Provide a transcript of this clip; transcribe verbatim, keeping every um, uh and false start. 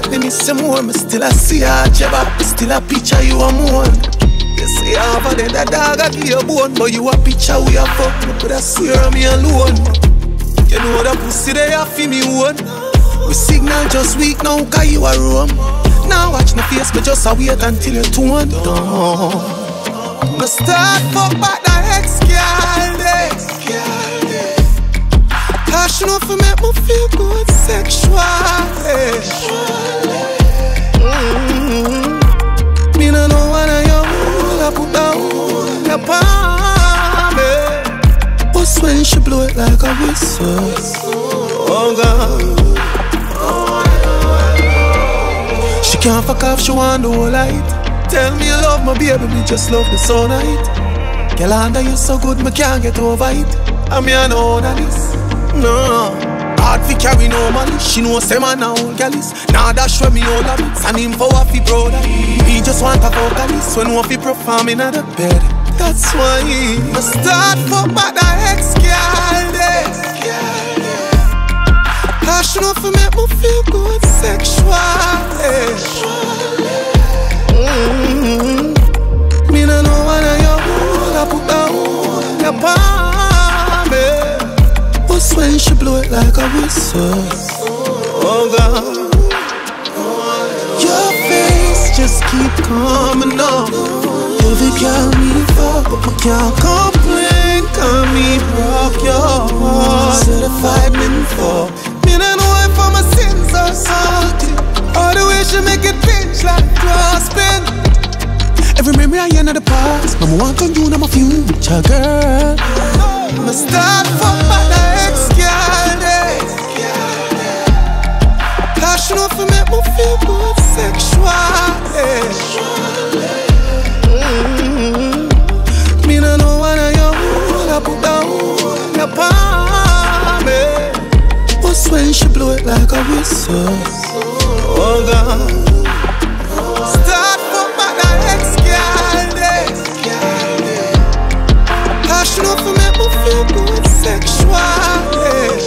me miss you more. Me still a see her jabba, me still a picture you a more. You say half of them that dog a give you bone, but you a picture we a fuck. But I swear me alone. You know that pussy they a fi me one. We signal just weak now, cause you a roam. Now watch my face, me just a wait until you turn down. Me start fuck back the ex-girl day. Passion off for make me feel good sexually. Mm-hmm. Me no know what I am, I put down your palm. But when she blow it like a whistle, oh God. She can't fuck off, she want the whole light. Tell me you love my baby, me just love the sunlight. Girl, under you so good, me can't get over it. And me I know that this, no. Hard fi carry no money, she know say man a old gallis. Now dash when me all of it, and him for what fi brother. He just want a vocalist, when what fi perform in the bed. That's why he must start for back the ex-girl days. Passion off for make me feel good sexually. Mm-hmm. Me no know what I am, I put down your palm. But when she blow it like a whistle, oh God. Your face just keep coming up. Every girl me fuck, but I can't complain. Cause me broke your heart. Certified nympho. Me no know if I'm a sins or something. All the way she make it pinch like grasping. Every memory I end of the past, Mama want on you, now my future girl. I'ma start fuck by the ex-girl days. Passion off for make me feel good sexually. Mm-hmm. Me no know what I am, I put down your palm. But when she blow it like a whistle, oh God. Start fuck by the ex-girl days. Passion off for make me feel good sexually.